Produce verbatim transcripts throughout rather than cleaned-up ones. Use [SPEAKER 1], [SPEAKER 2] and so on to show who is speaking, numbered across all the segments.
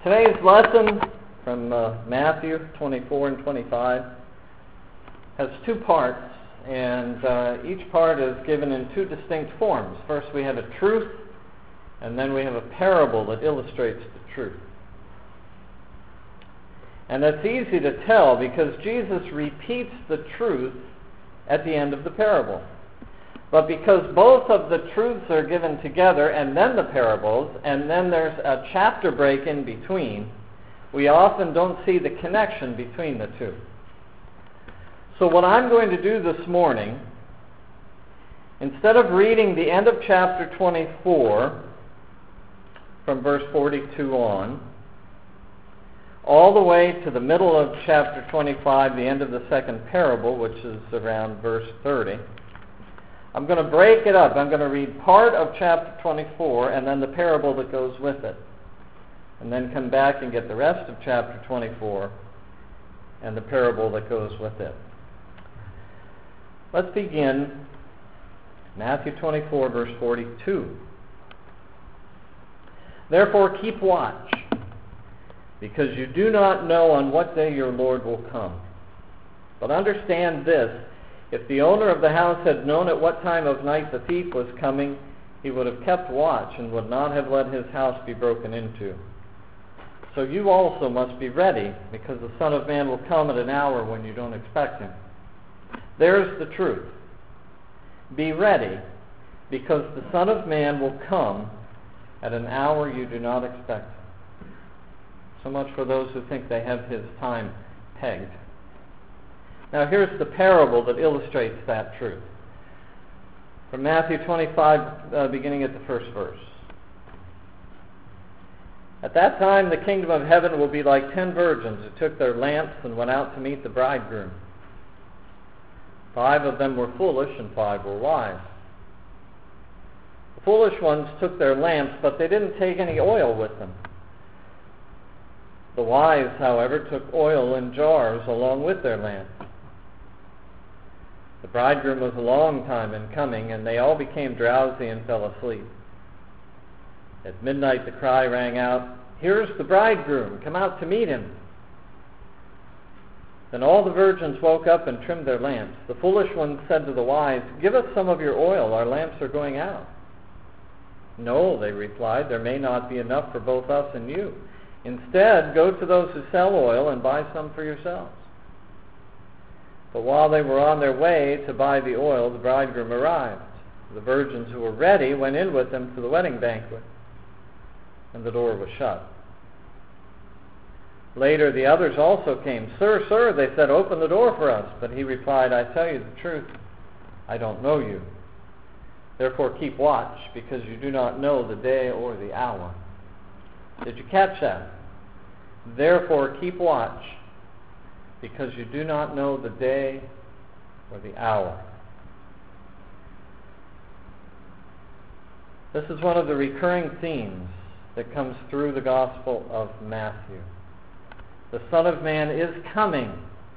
[SPEAKER 1] Today's lesson from uh, Matthew twenty-four and twenty-five has two parts, and uh, each part is given in two distinct forms. First we have a truth, and then we have a parable that illustrates the truth. And that's easy to tell because Jesus repeats the truth at the end of the parable. But because both of the truths are given together and then the parables, and then there's a chapter break in between, we often don't see the connection between the two. So what I'm going to do this morning, instead of reading the end of chapter twenty-four from verse forty-two on, all the way to the middle of chapter twenty-five, the end of the second parable, which is around verse thirty, I'm going to break it up. I'm going to read part of chapter twenty-four and then the parable that goes with it. And then come back and get the rest of chapter twenty-four and the parable that goes with it. Let's begin Matthew twenty-four, verse forty-two. Therefore keep watch, because you do not know on what day your Lord will come. But understand this, if the owner of the house had known at what time of night the thief was coming, he would have kept watch and would not have let his house be broken into. So you also must be ready, because the Son of Man will come at an hour when you don't expect him. There's the truth. Be ready, because the Son of Man will come at an hour you do not expect him. So much for those who think they have his time pegged. Now here's the parable that illustrates that truth. From Matthew twenty-five, uh, beginning at the first verse. At that time the kingdom of heaven will be like ten virgins who took their lamps and went out to meet the bridegroom. Five of them were foolish and five were wise. The foolish ones took their lamps, but they didn't take any oil with them. The wise, however, took oil in jars along with their lamps. The bridegroom was a long time in coming, and they all became drowsy and fell asleep. At midnight the cry rang out, "Here's the bridegroom, come out to meet him." Then all the virgins woke up and trimmed their lamps. The foolish ones said to the wise, "Give us some of your oil, our lamps are going out." "No," they replied, "there may not be enough for both us and you. Instead, go to those who sell oil and buy some for yourselves." But while they were on their way to buy the oil, the bridegroom arrived. The virgins who were ready went in with him to the wedding banquet, and the door was shut. Later the others also came. "Sir, sir," they said, "open the door for us." But he replied, "I tell you the truth, I don't know you. Therefore keep watch, because you do not know the day or the hour." Did you catch that? Therefore keep watch, because you do not know the day or the hour. This is one of the recurring themes that comes through the Gospel of Matthew. The Son of Man is coming,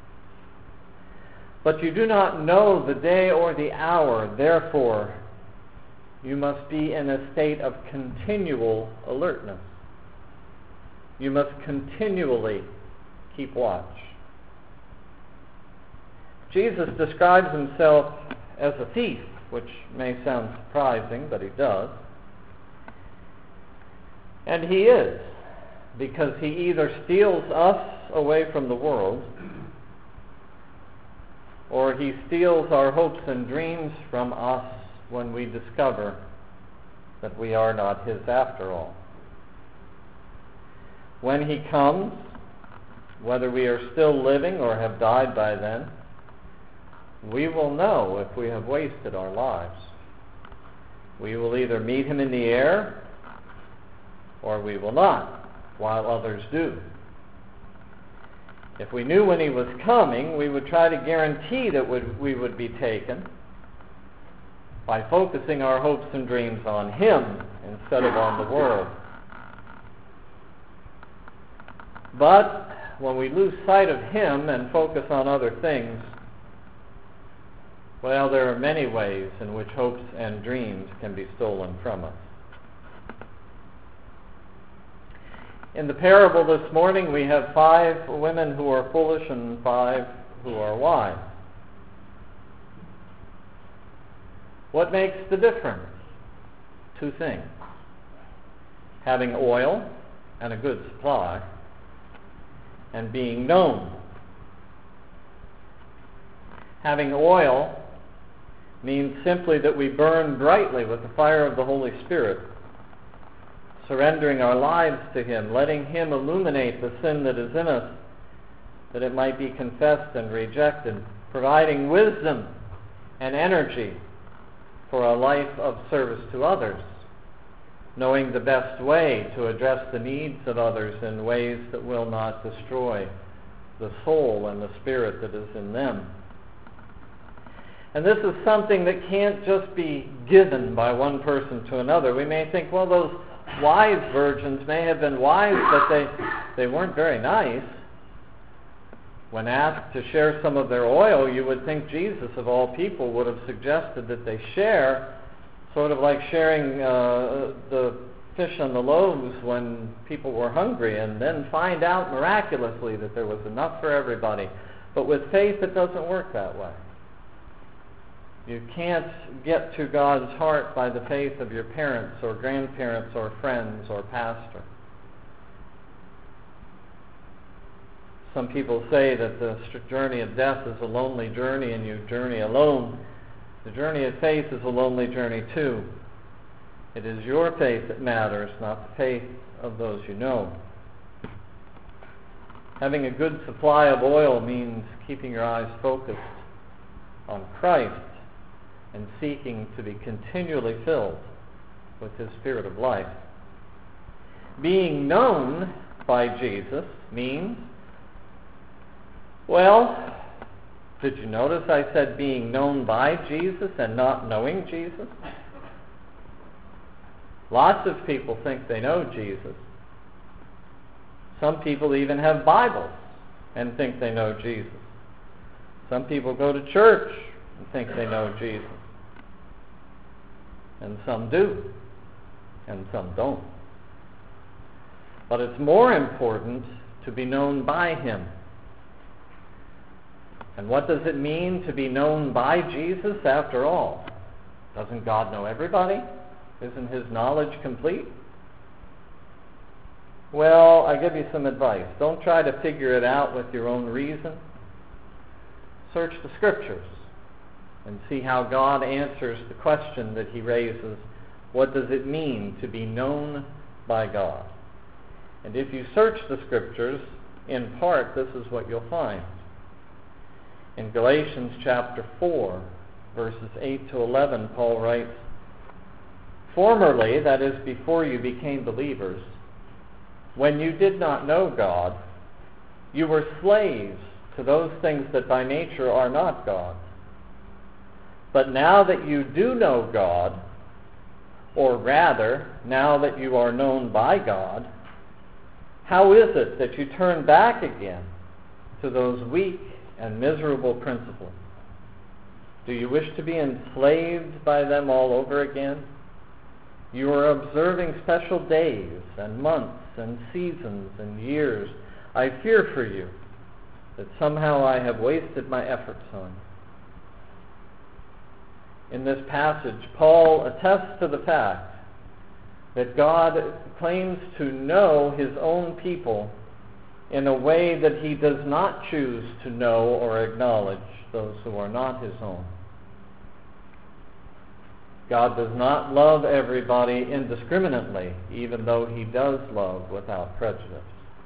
[SPEAKER 1] but you do not know the day or the hour. Therefore, you must be in a state of continual alertness. You must continually keep watch. Jesus describes himself as a thief, which may sound surprising, but he does. And he is, because he either steals us away from the world, or he steals our hopes and dreams from us when we discover that we are not his after all. When he comes, whether we are still living or have died by then, we will know if we have wasted our lives. We will either meet him in the air, or we will not, while others do. If we knew when he was coming, we would try to guarantee that we would be taken by focusing our hopes and dreams on him instead of on the world. But when we lose sight of him and focus on other things, well, there are many ways in which hopes and dreams can be stolen from us. In the parable this morning, we have five women who are foolish and five who are wise. What makes the difference? Two things. Having oil and a good supply, and being known. Having oil means simply that we burn brightly with the fire of the Holy Spirit, surrendering our lives to Him, letting Him illuminate the sin that is in us, that it might be confessed and rejected, providing wisdom and energy for a life of service to others, knowing the best way to address the needs of others in ways that will not destroy the soul and the spirit that is in them. And this is something that can't just be given by one person to another. We may think, well, those wise virgins may have been wise, but they, they weren't very nice. When asked to share some of their oil, you would think Jesus, of all people, would have suggested that they share, sort of like sharing uh, the fish and the loaves when people were hungry, and then find out miraculously that there was enough for everybody. But with faith, it doesn't work that way. You can't get to God's heart by the faith of your parents or grandparents or friends or pastor. Some people say that the journey of death is a lonely journey and you journey alone. The journey of faith is a lonely journey too. It is your faith that matters, not the faith of those you know. Having a good supply of oil means keeping your eyes focused on Christ and seeking to be continually filled with His Spirit of life. Being known by Jesus means, well, did you notice I said being known by Jesus and not knowing Jesus? Lots of people think they know Jesus. Some people even have Bibles and think they know Jesus. Some people go to church and think they know Jesus. And some do, and some don't. But it's more important to be known by Him. And what does it mean to be known by Jesus after all? Doesn't God know everybody? Isn't His knowledge complete? Well, I give you some advice. Don't try to figure it out with your own reason. Search the Scriptures and see how God answers the question that He raises. What does it mean to be known by God? And if you search the Scriptures, in part, this is what you'll find. In Galatians chapter four, verses eight to eleven, Paul writes, "Formerly, that is before you became believers, when you did not know God, you were slaves to those things that by nature are not God's. But now that you do know God, or rather, now that you are known by God, how is it that you turn back again to those weak and miserable principles? Do you wish to be enslaved by them all over again? You are observing special days and months and seasons and years. I fear for you that somehow I have wasted my efforts on you." In this passage, Paul attests to the fact that God claims to know His own people in a way that He does not choose to know or acknowledge those who are not His own. God does not love everybody indiscriminately, even though He does love without prejudice.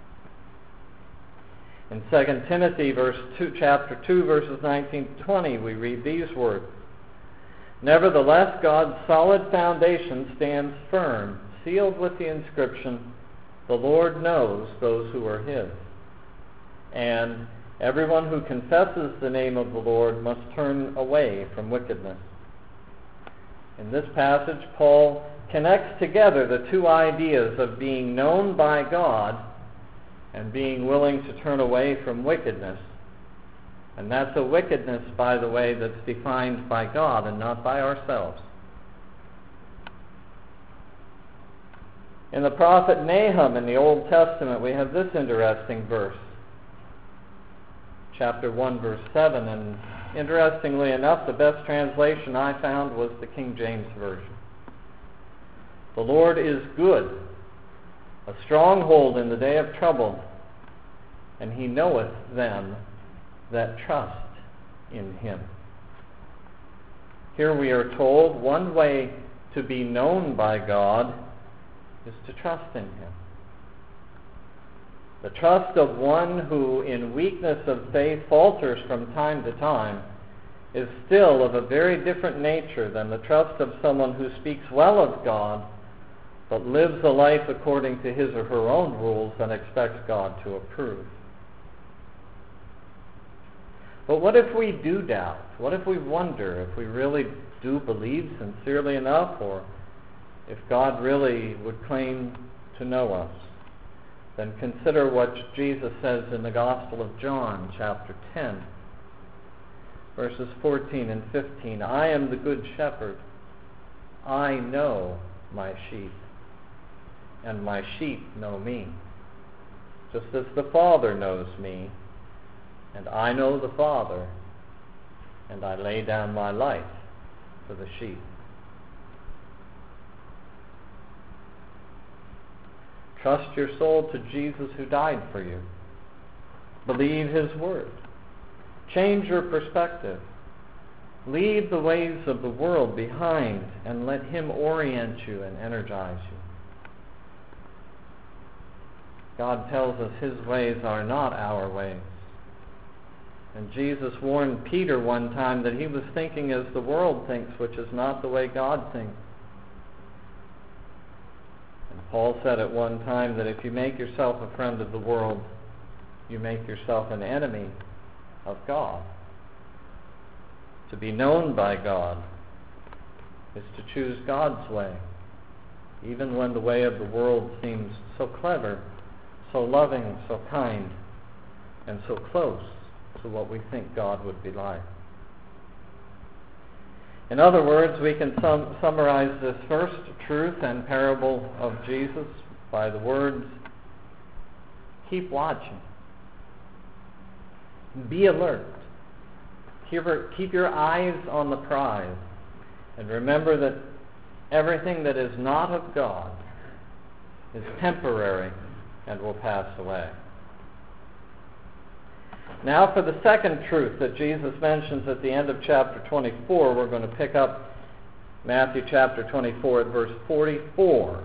[SPEAKER 1] In Second Timothy verse two, chapter two, verses nineteen to twenty, we read these words, "Nevertheless, God's solid foundation stands firm, sealed with the inscription, 'The Lord knows those who are His.' And everyone who confesses the name of the Lord must turn away from wickedness." In this passage, Paul connects together the two ideas of being known by God and being willing to turn away from wickedness. And that's a wickedness, by the way, that's defined by God and not by ourselves. In the prophet Nahum in the Old Testament, we have this interesting verse. Chapter one, verse seven. And interestingly enough, the best translation I found was the King James Version. The Lord is good, a stronghold in the day of trouble, and he knoweth them that trust in him. Here we are told one way to be known by God is to trust in him. The trust of one who in weakness of faith falters from time to time is still of a very different nature than the trust of someone who speaks well of God but lives a life according to his or her own rules and expects God to approve. But what if we do doubt? What if we wonder if we really do believe sincerely enough, or if God really would claim to know us? Then consider what Jesus says in the Gospel of John, chapter ten, verses fourteen and fifteen. I am the good shepherd. I know my sheep, and my sheep know me, just as the Father knows me, and I know the Father, and I lay down my life for the sheep. Trust your soul to Jesus who died for you. Believe his word. Change your perspective. Leave the ways of the world behind and let him orient you and energize you. God tells us his ways are not our ways. And Jesus warned Peter one time that he was thinking as the world thinks, which is not the way God thinks. And Paul said at one time that if you make yourself a friend of the world, you make yourself an enemy of God. To be known by God is to choose God's way, even when the way of the world seems so clever, so loving, so kind, and so close to what we think God would be like. In other words, we can sum- summarize this first truth and parable of Jesus by the words, keep watching, be alert, keep, keep your eyes on the prize, and remember that everything that is not of God is temporary and will pass away. Now for the second truth that Jesus mentions at the end of chapter twenty-four, we're going to pick up Matthew chapter twenty-four at verse forty-four.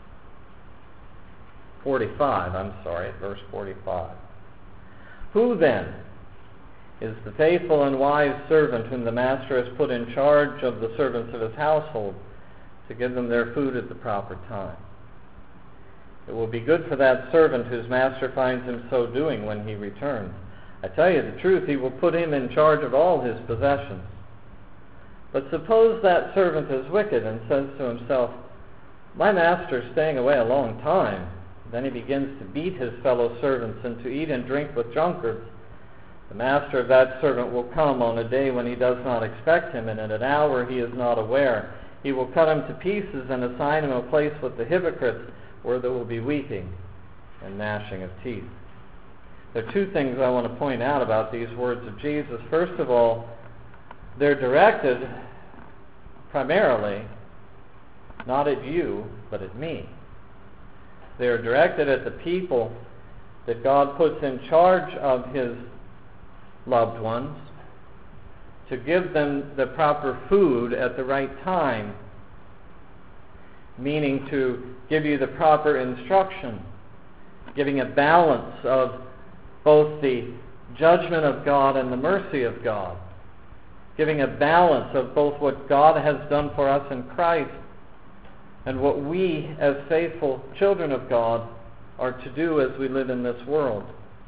[SPEAKER 1] forty-five, I'm sorry, at verse forty-five. Who then is the faithful and wise servant whom the master has put in charge of the servants of his household to give them their food at the proper time? It will be good for that servant whose master finds him so doing when he returns. I tell you the truth, he will put him in charge of all his possessions. But suppose that servant is wicked and says to himself, my master is staying away a long time. Then he begins to beat his fellow servants and to eat and drink with drunkards. The master of that servant will come on a day when he does not expect him, and at an hour he is not aware. He will cut him to pieces and assign him a place with the hypocrites, where there will be weeping and gnashing of teeth. There are two things I want to point out about these words of Jesus. First of all, they're directed primarily not at you, but at me. They're directed at the people that God puts in charge of his loved ones to give them the proper food at the right time, meaning to give you the proper instruction, giving a balance of both the judgment of God and the mercy of God, giving a balance of both what God has done for us in Christ and what we as faithful children of God are to do as we live in this world.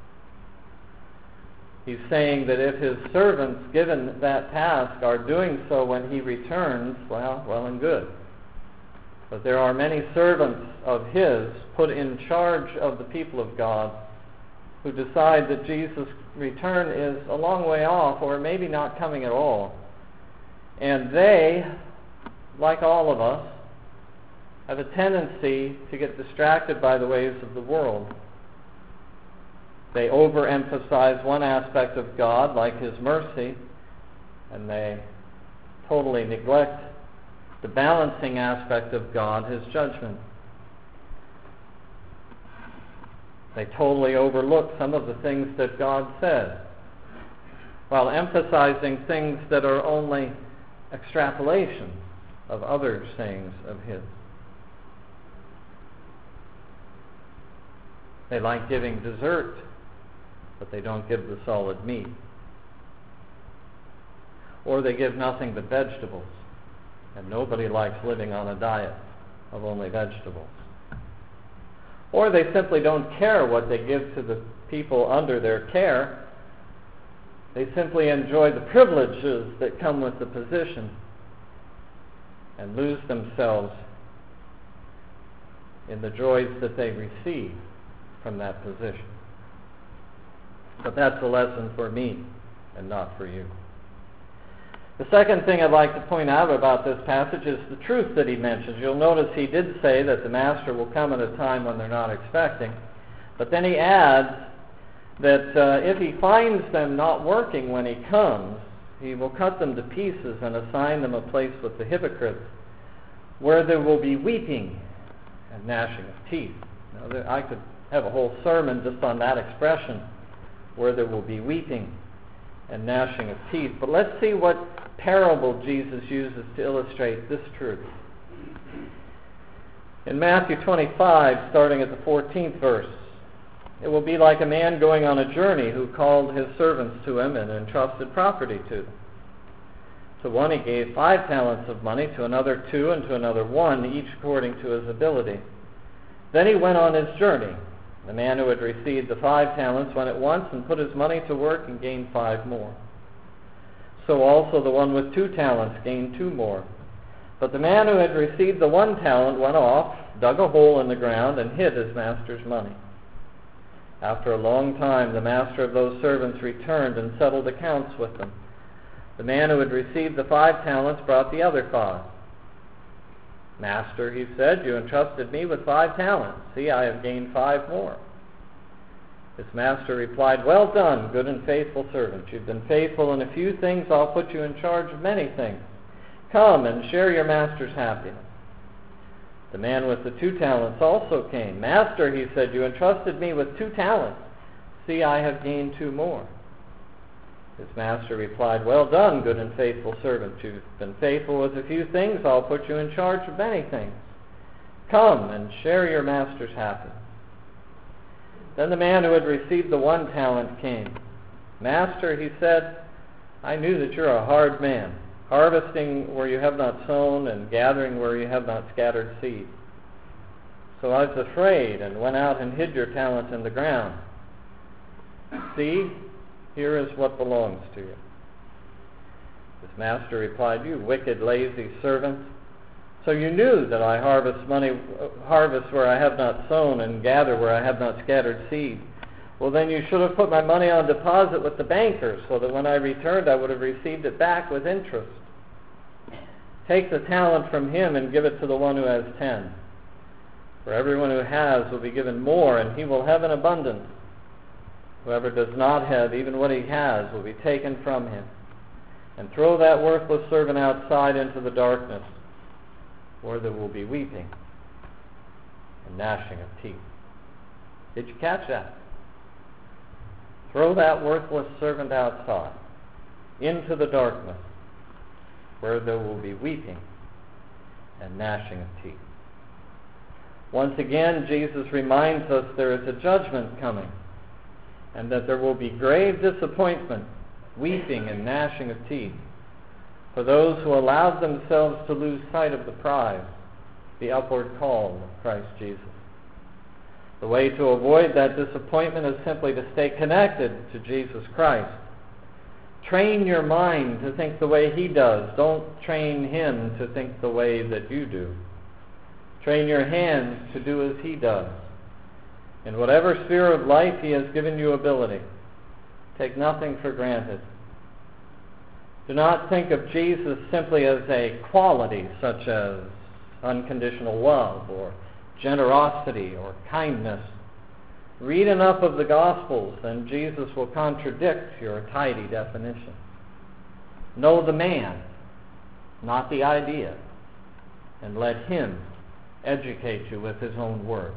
[SPEAKER 1] He's saying that if his servants given that task are doing so when he returns, well, well and good. But there are many servants of his put in charge of the people of God who decide that Jesus' return is a long way off or maybe not coming at all. And they, like all of us, have a tendency to get distracted by the ways of the world. They overemphasize one aspect of God, like His mercy, and they totally neglect the balancing aspect of God, His judgment. They totally overlook some of the things that God said, while emphasizing things that are only extrapolations of other sayings of His. They like giving dessert, but they don't give the solid meat. Or they give nothing but vegetables, and nobody likes living on a diet of only vegetables. Or they simply don't care what they give to the people under their care. They simply enjoy the privileges that come with the position and lose themselves in the joys that they receive from that position. But that's a lesson for me and not for you. The second thing I'd like to point out about this passage is the truth that he mentions. You'll notice he did say that the master will come at a time when they're not expecting. But then he adds that uh, if he finds them not working when he comes, he will cut them to pieces and assign them a place with the hypocrites, where there will be weeping and gnashing of teeth. Now, there, I could have a whole sermon just on that expression, where there will be weeping and gnashing of teeth. But let's see what parable Jesus uses to illustrate this truth. In Matthew twenty-five, starting at the fourteenth verse, it will be like a man going on a journey who called his servants to him and entrusted property to them. To one he gave five talents of money, to another two, and to another one, each according to his ability. Then he went on his journey. The man who had received the five talents went at once and put his money to work and gained five more. So also the one with two talents gained two more. But the man who had received the one talent went off, dug a hole in the ground, and hid his master's money. After a long time, the master of those servants returned and settled accounts with them. The man who had received the five talents brought the other five. Master, he said, you entrusted me with five talents. See, I have gained five more. His master replied, well done, good and faithful servant. You've been faithful in a few things. I'll put you in charge of many things. Come and share your master's happiness. The man with the two talents also came. Master, he said, you entrusted me with two talents. See, I have gained two more. His master replied, well done, good and faithful servant. You've been faithful with a few things. I'll put you in charge of many things. Come and share your master's happiness. Then the man who had received the one talent came. Master, he said, I knew that you're a hard man, harvesting where you have not sown and gathering where you have not scattered seed. So I was afraid and went out and hid your talent in the ground. See, here is what belongs to you. His master replied, you wicked, lazy servant. So you knew that I harvest money, harvest where I have not sown and gather where I have not scattered seed. Well, then you should have put my money on deposit with the bankers, so that when I returned I would have received it back with interest. Take the talent from him and give it to the one who has ten. For everyone who has will be given more, and he will have an abundance. Whoever does not have, even what he has, will be taken from him. And throw that worthless servant outside into the darkness, where there will be weeping and gnashing of teeth. Did you catch that? Throw that worthless servant outside, into the darkness, where there will be weeping and gnashing of teeth. Once again, Jesus reminds us there is a judgment coming, and that there will be grave disappointment, weeping and gnashing of teeth, for those who allowed themselves to lose sight of the prize, the upward call of Christ Jesus. The way to avoid that disappointment is simply to stay connected to Jesus Christ. Train your mind to think the way he does. Don't train him to think the way that you do. Train your hands to do as he does. In whatever sphere of life he has given you ability, take nothing for granted. Do not think of Jesus simply as a quality such as unconditional love or generosity or kindness. Read enough of the Gospels and Jesus will contradict your tidy definition. Know the man, not the idea, and let him educate you with his own words.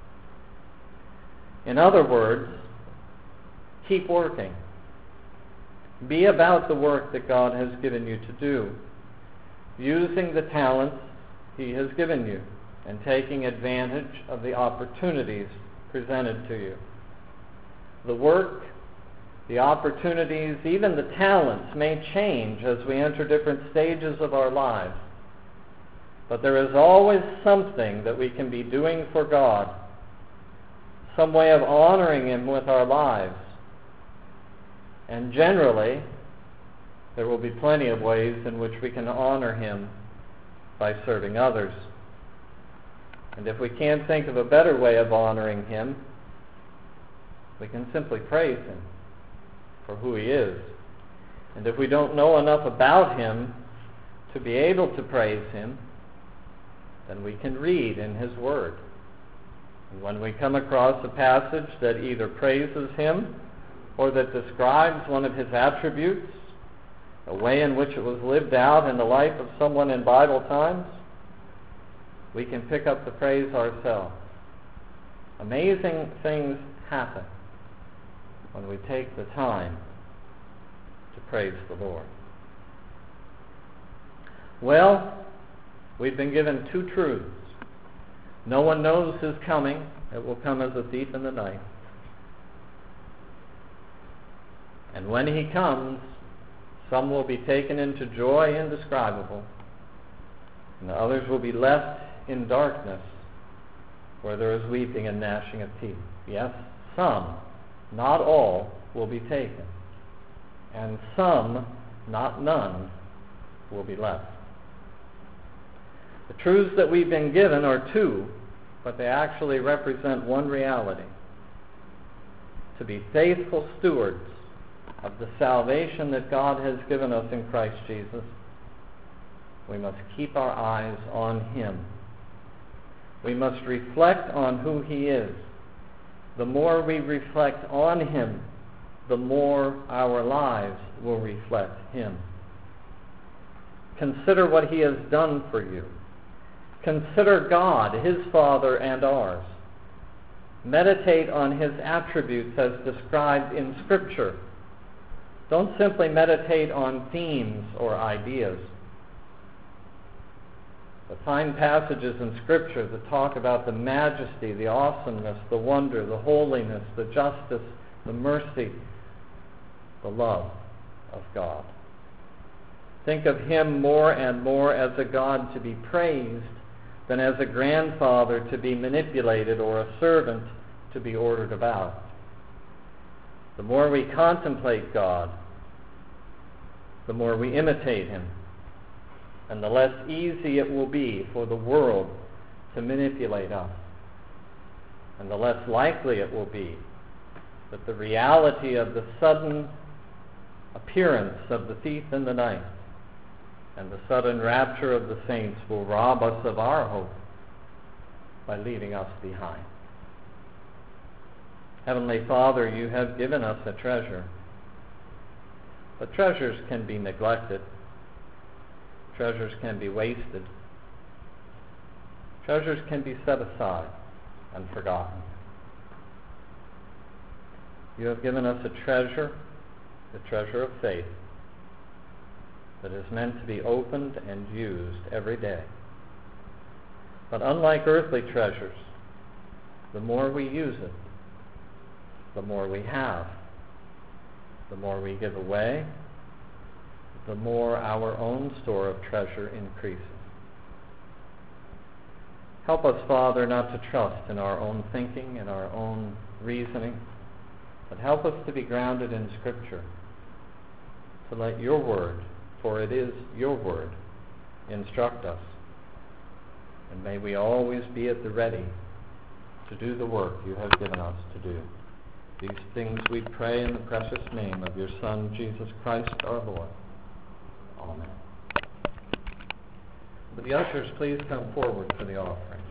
[SPEAKER 1] In other words, keep working. Be about the work that God has given you to do, using the talents he has given you and taking advantage of the opportunities presented to you. The work, the opportunities, even the talents may change as we enter different stages of our lives. But there is always something that we can be doing for God, some way of honoring him with our lives. And generally, there will be plenty of ways in which we can honor him by serving others. And if we can't think of a better way of honoring him, we can simply praise him for who he is. And if we don't know enough about him to be able to praise him, then we can read in his word. And when we come across a passage that either praises him or that describes one of his attributes, a way in which it was lived out in the life of someone in Bible times, we can pick up the praise ourselves. Amazing things happen when we take the time to praise the Lord. Well, we've been given two truths. No one knows his coming. It will come as a thief in the night. And when he comes, some will be taken into joy indescribable, and others will be left in darkness, where there is weeping and gnashing of teeth. Yes, some, not all, will be taken, and some, not none, will be left. The truths that we've been given are two, but they actually represent one reality: to be faithful stewards of the salvation that God has given us in Christ Jesus. We must keep our eyes on him. We must reflect on who he is. The more we reflect on him, the more our lives will reflect him. Consider what he has done for you. Consider God, his Father and ours. Meditate on his attributes as described in Scripture. Don't simply meditate on themes or ideas, but find passages in Scripture that talk about the majesty, the awesomeness, the wonder, the holiness, the justice, the mercy, the love of God. Think of him more and more as a God to be praised than as a grandfather to be manipulated or a servant to be ordered about. The more we contemplate God, the more we imitate him, and the less easy it will be for the world to manipulate us, and the less likely it will be that the reality of the sudden appearance of the thief in the night and the sudden rapture of the saints will rob us of our hope by leaving us behind. Heavenly Father, you have given us a treasure. But treasures can be neglected. Treasures can be wasted. Treasures can be set aside and forgotten. You have given us a treasure, the treasure of faith, that is meant to be opened and used every day. But unlike earthly treasures, the more we use it, the more we have. The more we give away, the more our own store of treasure increases. Help us, Father, not to trust in our own thinking and our own reasoning, but help us to be grounded in Scripture, to let your word, for it is your word, instruct us. And may we always be at the ready to do the work you have given us to do. These things we pray in the precious name of your Son, Jesus Christ our Lord. Amen. Would the ushers please come forward for the offering?